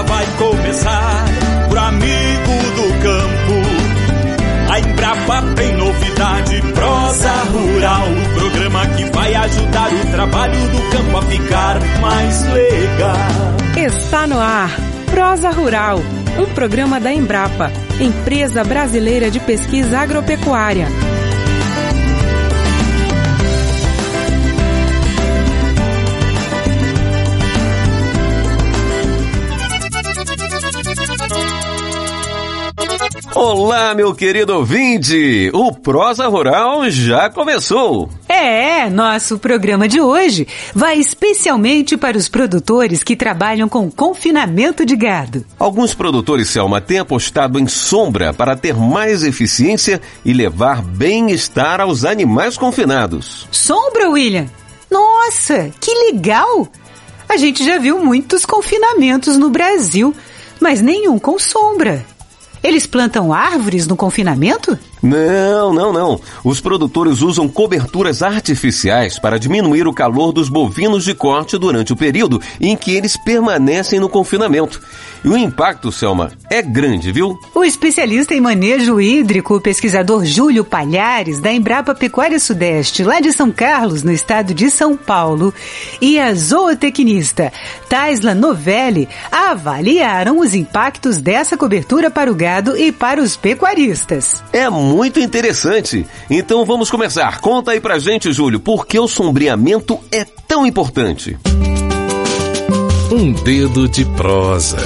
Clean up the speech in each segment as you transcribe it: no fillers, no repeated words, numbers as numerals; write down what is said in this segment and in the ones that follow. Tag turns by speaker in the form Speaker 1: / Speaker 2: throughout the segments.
Speaker 1: vai começar. Pro amigo do campo, a Embrapa tem novidade. Prosa Rural, o programa que vai ajudar o trabalho do campo a ficar mais legal.
Speaker 2: Está no ar, Prosa Rural, um programa da Embrapa, Empresa Brasileira de Pesquisa Agropecuária.
Speaker 3: Olá, meu querido ouvinte! O Prosa Rural já começou!
Speaker 4: Nosso programa de hoje vai especialmente para os produtores que trabalham com confinamento de gado.
Speaker 3: Alguns produtores, Selma, têm apostado em sombra para ter mais eficiência e levar bem-estar aos animais confinados.
Speaker 4: Sombra, William? Nossa, que legal! A gente já viu muitos confinamentos no Brasil, mas nenhum com sombra. Eles plantam árvores no confinamento?
Speaker 3: Não. Os produtores usam coberturas artificiais para diminuir o calor dos bovinos de corte durante o período em que eles permanecem no confinamento. E o impacto, Selma, é grande, viu?
Speaker 4: O especialista em manejo hídrico, o pesquisador Júlio Palhares, da Embrapa Pecuária Sudeste, lá de São Carlos, no estado de São Paulo, e a zootecnista Taisla Novelli avaliaram os impactos dessa cobertura para o gado e para os pecuaristas.
Speaker 3: É muito interessante. Então vamos começar. Conta aí pra gente, Júlio, por que o sombreamento é tão importante?
Speaker 5: Um dedo de prosa.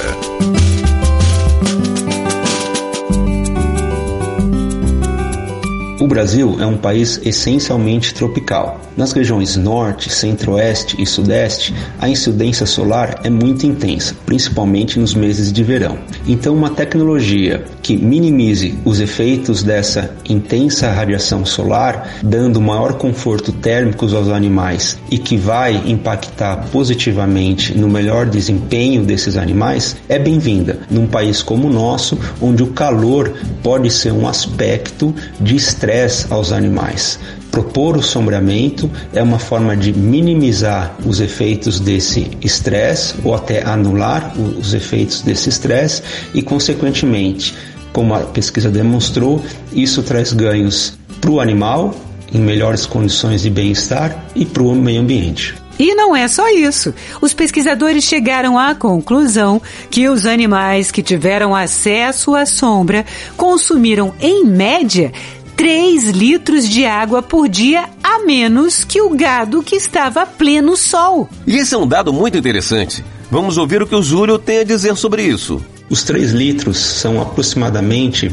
Speaker 6: O Brasil é um país essencialmente tropical. Nas regiões norte, centro-oeste e sudeste, a incidência solar é muito intensa, principalmente nos meses de verão. Então, uma tecnologia que minimize os efeitos dessa intensa radiação solar, dando maior conforto térmico aos animais e que vai impactar positivamente no melhor desempenho desses animais, é bem-vinda num país como o nosso, onde o calor pode ser um aspecto de estresse aos animais. Propor o sombreamento é uma forma de minimizar os efeitos desse estresse ou até anular os efeitos desse estresse e, consequentemente, como a pesquisa demonstrou, isso traz ganhos para o animal em melhores condições de bem-estar e para o meio ambiente.
Speaker 4: E não é só isso. Os pesquisadores chegaram à conclusão que os animais que tiveram acesso à sombra consumiram, em média, 3 litros de água por dia a menos que o gado que estava a pleno sol.
Speaker 3: E esse é um dado muito interessante. Vamos ouvir o que o Júlio tem a dizer sobre isso.
Speaker 6: Os 3 litros são aproximadamente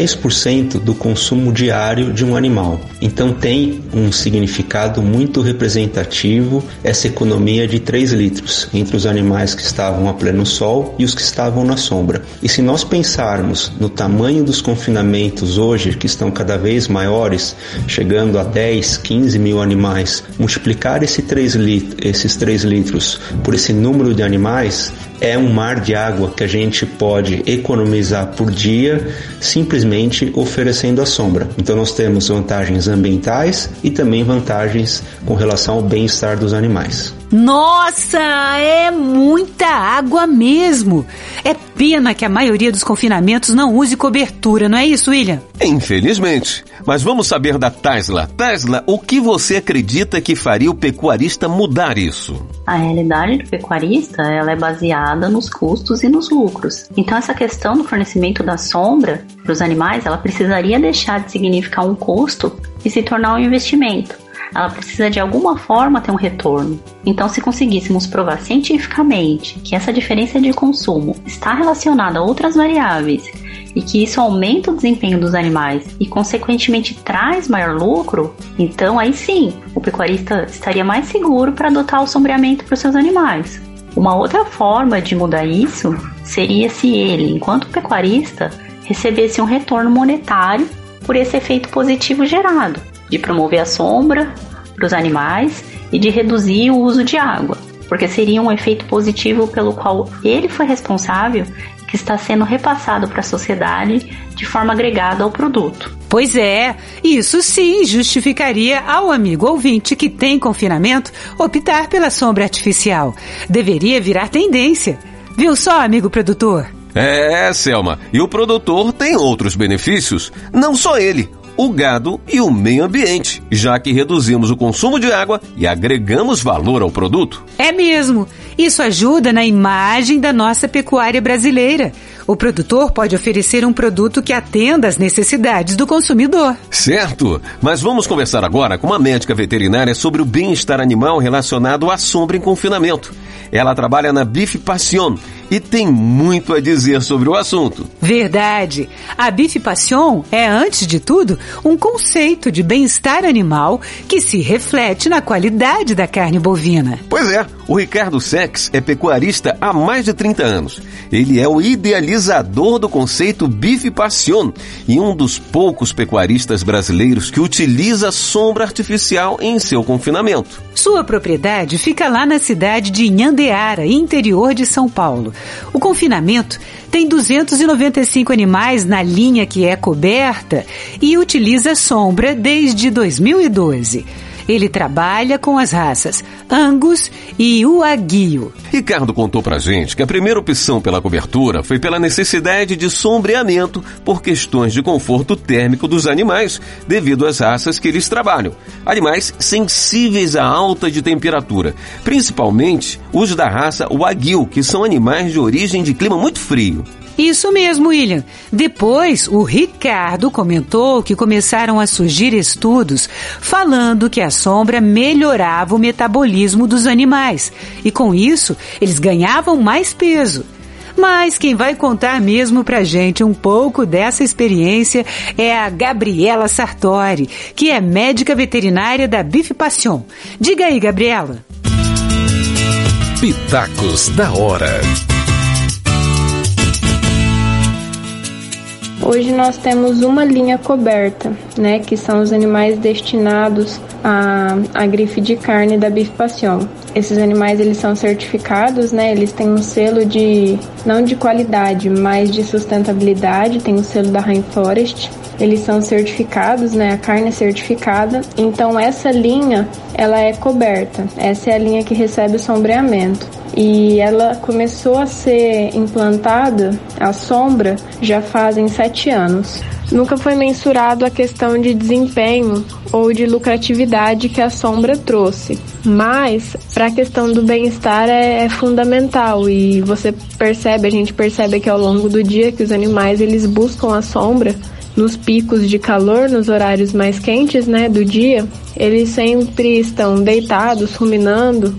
Speaker 6: 10% do consumo diário de um animal. Então tem um significado muito representativo essa economia de 3 litros entre os animais que estavam a pleno sol e os que estavam na sombra. E se nós pensarmos no tamanho dos confinamentos hoje, que estão cada vez maiores, chegando a 10, 15 mil animais, multiplicar esses 3 litros por esse número de animais, é um mar de água que a gente pode economizar por dia simplesmente oferecendo a sombra. Então nós temos vantagens ambientais e também vantagens com relação ao bem-estar dos animais.
Speaker 4: Nossa, é muita água mesmo! É pena que a maioria dos confinamentos não use cobertura, não é isso, William?
Speaker 3: Infelizmente. Mas vamos saber da Taisla. Taisla, o que você acredita que faria o pecuarista mudar isso?
Speaker 7: A realidade do pecuarista, ela é baseada nos custos e nos lucros. Então essa questão do fornecimento da sombra para os animais, ela precisaria deixar de significar um custo e se tornar um investimento. Ela precisa de alguma forma ter um retorno. Então, se conseguíssemos provar cientificamente que essa diferença de consumo está relacionada a outras variáveis e que isso aumenta o desempenho dos animais e, consequentemente, traz maior lucro, então aí sim, o pecuarista estaria mais seguro para adotar o sombreamento para os seus animais. Uma outra forma de mudar isso seria se ele, enquanto pecuarista, recebesse um retorno monetário por esse efeito positivo gerado, de promover a sombra para os animais e de reduzir o uso de água, porque seria um efeito positivo pelo qual ele foi responsável e que está sendo repassado para a sociedade de forma agregada ao produto.
Speaker 4: Pois é, isso sim justificaria ao amigo ouvinte que tem confinamento optar pela sombra artificial. Deveria virar tendência. Viu só, amigo produtor?
Speaker 3: É, Selma, e o produtor tem outros benefícios, não só ele, o gado e o meio ambiente, já que reduzimos o consumo de água e agregamos valor ao produto.
Speaker 4: É mesmo. Isso ajuda na imagem da nossa pecuária brasileira. O produtor pode oferecer um produto que atenda às necessidades do consumidor.
Speaker 3: Certo, mas vamos conversar agora com uma médica veterinária sobre o bem-estar animal relacionado à sombra em confinamento. Ela trabalha na Bifpassion e tem muito a dizer sobre o assunto.
Speaker 4: Verdade. A Bifpassion é, antes de tudo, um conceito de bem-estar animal que se reflete na qualidade da carne bovina.
Speaker 3: Pois é, o Ricardo Sex é pecuarista há mais de 30 anos. Ele é o idealizador do conceito Bifpassion e um dos poucos pecuaristas brasileiros que utiliza sombra artificial em seu confinamento.
Speaker 4: Sua propriedade fica lá na cidade de Inhandeara, interior de São Paulo. O confinamento tem 295 animais na linha que é coberta e utiliza sombra desde 2012. Ele trabalha com as raças Angus e Wagyu.
Speaker 3: Ricardo contou pra gente que a primeira opção pela cobertura foi pela necessidade de sombreamento por questões de conforto térmico dos animais, devido às raças que eles trabalham. Animais sensíveis à alta de temperatura, principalmente os da raça Wagyu, que são animais de origem de clima muito frio.
Speaker 4: Isso mesmo, William. Depois, o Ricardo comentou que começaram a surgir estudos falando que a sombra melhorava o metabolismo dos animais e, com isso, eles ganhavam mais peso. Mas quem vai contar mesmo pra gente um pouco dessa experiência é a Gabriela Sartori, que é médica veterinária da Bifpassion. Diga aí, Gabriela.
Speaker 5: Pitacos da hora.
Speaker 8: Hoje nós temos uma linha coberta, né, que são os animais destinados à grife de carne da Bifpassion. Esses animais, eles são certificados, né, eles têm um selo não de qualidade, mas de sustentabilidade, tem o selo da Rainforest. Eles são certificados, né, a carne é certificada. Então essa linha, ela é coberta. Essa é a linha que recebe o sombreamento. E ela começou a ser implantada, a sombra, já fazem 7 anos. Nunca foi mensurado a questão de desempenho ou de lucratividade que a sombra trouxe. Mas, para a questão do bem-estar é fundamental. E a gente percebe aqui ao longo do dia que os animais, eles buscam a sombra nos picos de calor, nos horários mais quentes, né, do dia. Eles sempre estão deitados, ruminando.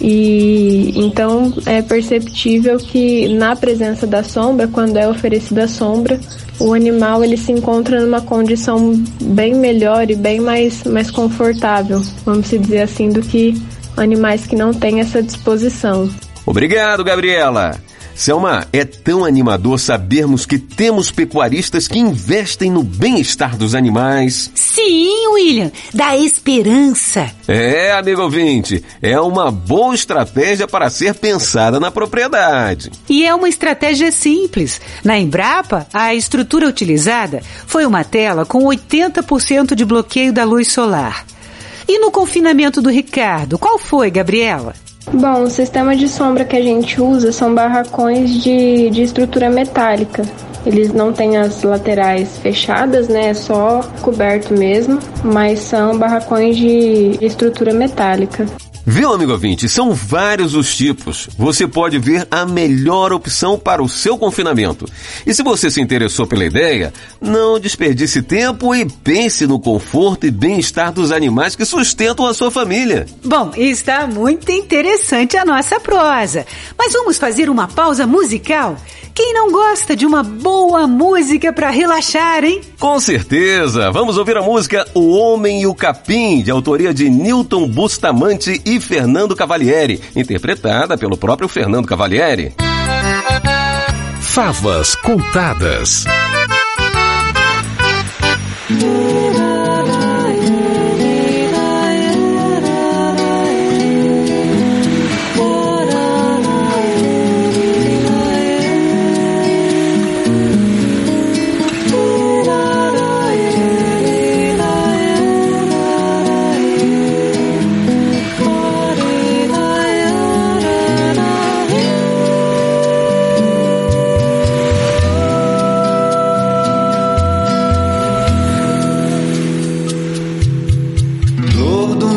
Speaker 8: E então é perceptível que na presença da sombra, quando é oferecida a sombra, o animal ele se encontra numa condição bem melhor e bem mais confortável, vamos dizer assim, do que animais que não têm essa disposição.
Speaker 3: Obrigado, Gabriela. Selma, é tão animador sabermos que temos pecuaristas que investem no bem-estar dos animais.
Speaker 4: Sim, William, dá esperança.
Speaker 3: É, amigo ouvinte, é uma boa estratégia para ser pensada na propriedade.
Speaker 4: E é uma estratégia simples. Na Embrapa, a estrutura utilizada foi uma tela com 80% de bloqueio da luz solar. E no confinamento do Ricardo, qual foi, Gabriela?
Speaker 8: Bom, o sistema de sombra que a gente usa são barracões de estrutura metálica. Eles não têm as laterais fechadas, né? É só coberto mesmo, mas são barracões de estrutura metálica.
Speaker 3: Viu, amigo ouvinte? São vários os tipos. Você pode ver a melhor opção para o seu confinamento. E se você se interessou pela ideia, não desperdice tempo e pense no conforto e bem-estar dos animais que sustentam a sua família.
Speaker 4: Bom, está muito interessante a nossa prosa. Mas vamos fazer uma pausa musical? Quem não gosta de uma boa música para relaxar, hein?
Speaker 3: Com certeza! Vamos ouvir a música O Homem e o Capim, de autoria de Newton Bustamante e Fernando Cavalieri, interpretada pelo próprio Fernando Cavalieri.
Speaker 5: Favas contadas.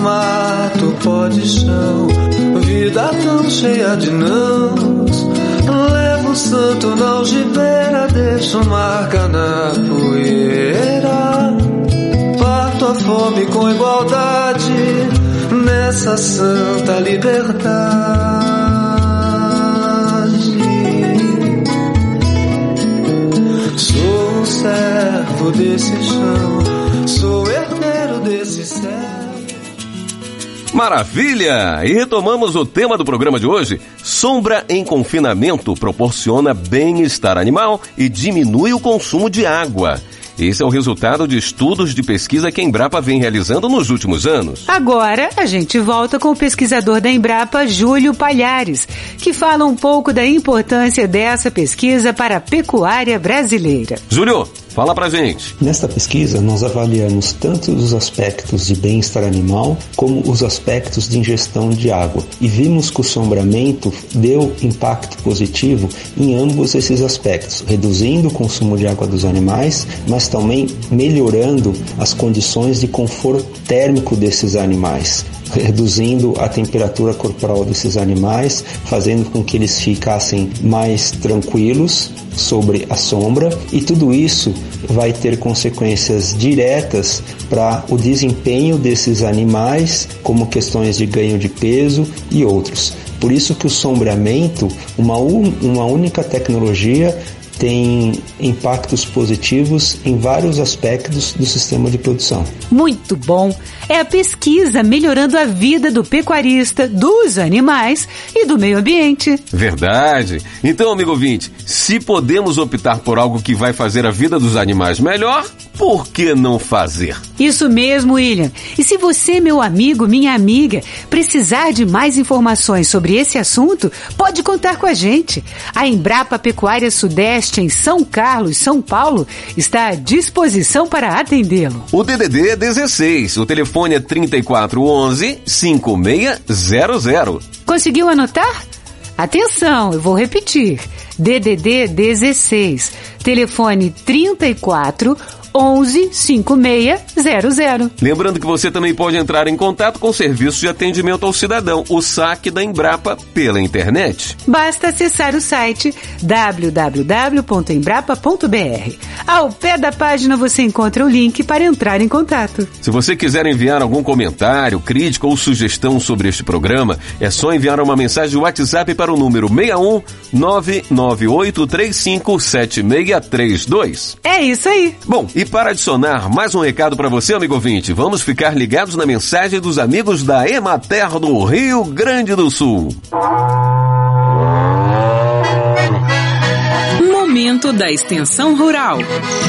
Speaker 9: mato, pó de chão, vida tão cheia de nãos. Levo o santo na algibeira, deixo marca na poeira. Parto a fome com igualdade nessa santa liberdade. Sou um servo desse chão, sou herdeiro desse céu.
Speaker 3: Maravilha! E retomamos o tema do programa de hoje. Sombra em confinamento proporciona bem-estar animal e diminui o consumo de água. Esse é o resultado de estudos de pesquisa que a Embrapa vem realizando nos últimos anos.
Speaker 4: Agora, a gente volta com o pesquisador da Embrapa, Júlio Palhares, que fala um pouco da importância dessa pesquisa para a pecuária brasileira.
Speaker 3: Júlio, fala pra gente.
Speaker 6: Nesta pesquisa, nós avaliamos tanto os aspectos de bem-estar animal como os aspectos de ingestão de água. E vimos que o sombreamento deu impacto positivo em ambos esses aspectos, reduzindo o consumo de água dos animais, mas também melhorando as condições de conforto térmico desses animais, reduzindo a temperatura corporal desses animais, fazendo com que eles ficassem mais tranquilos sobre a sombra, e tudo isso vai ter consequências diretas para o desempenho desses animais, como questões de ganho de peso e outros. Por isso que o sombreamento, uma única tecnologia, tem impactos positivos em vários aspectos do sistema de produção.
Speaker 4: Muito bom! É a pesquisa melhorando a vida do pecuarista, dos animais e do meio ambiente.
Speaker 3: Verdade! Então, amigo ouvinte, se podemos optar por algo que vai fazer a vida dos animais melhor, por que não fazer?
Speaker 4: Isso mesmo, William. E se você, meu amigo, minha amiga, precisar de mais informações sobre esse assunto, pode contar com a gente. A Embrapa Pecuária Sudeste, em São Carlos, São Paulo, está à disposição para atendê-lo.
Speaker 3: O DDD é 16, o telefone é 3411-5600.
Speaker 4: Conseguiu anotar? Atenção, eu vou repetir. DDD 16, telefone 3411-5600.
Speaker 3: Lembrando que você também pode entrar em contato com o serviço de atendimento ao cidadão, o SAC da Embrapa, pela internet.
Speaker 4: Basta acessar o site www.embrapa.br. Ao pé da página você encontra o link para entrar em contato.
Speaker 3: Se você quiser enviar algum comentário, crítica ou sugestão sobre este programa, é só enviar uma mensagem de WhatsApp para o número 61 998357632.
Speaker 4: É isso aí.
Speaker 3: Bom, e para adicionar mais um recado para você, amigo ouvinte, vamos ficar ligados na mensagem dos amigos da Emater do Rio Grande do Sul.
Speaker 2: Momento da Extensão Rural.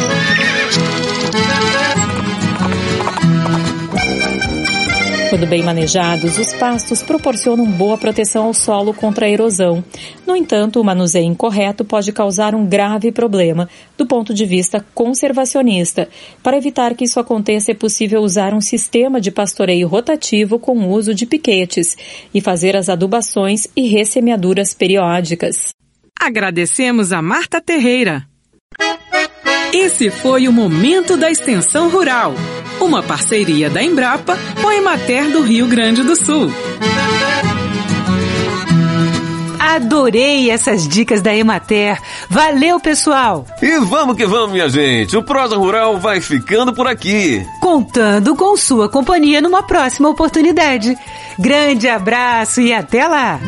Speaker 10: Quando bem manejados, os pastos proporcionam boa proteção ao solo contra a erosão. No entanto, o manuseio incorreto pode causar um grave problema do ponto de vista conservacionista. Para evitar que isso aconteça, é possível usar um sistema de pastoreio rotativo com o uso de piquetes e fazer as adubações e ressemeaduras periódicas.
Speaker 2: Agradecemos a Marta Terreira. Esse foi o Momento da Extensão Rural, uma parceria da Embrapa com a Emater do Rio Grande do Sul.
Speaker 4: Adorei essas dicas da Emater. Valeu, pessoal!
Speaker 3: E vamos que vamos, minha gente. O Prosa Rural vai ficando por aqui.
Speaker 4: Contando com sua companhia numa próxima oportunidade. Grande abraço e até lá!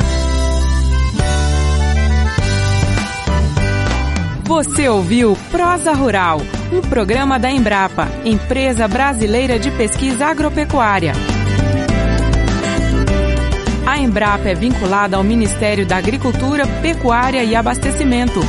Speaker 2: Você ouviu Prosa Rural, um programa da Embrapa, Empresa Brasileira de Pesquisa Agropecuária. A Embrapa é vinculada ao Ministério da Agricultura, Pecuária e Abastecimento.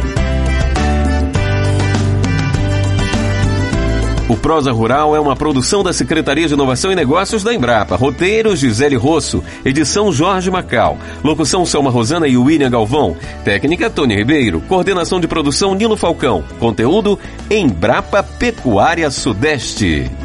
Speaker 3: O Prosa Rural é uma produção da Secretaria de Inovação e Negócios da Embrapa. Roteiro, Gisele Rosso. Edição, Jorge Macau. Locução, Selma Rosana e William Galvão. Técnica, Tony Ribeiro. Coordenação de produção, Nilo Falcão. Conteúdo, Embrapa Pecuária Sudeste.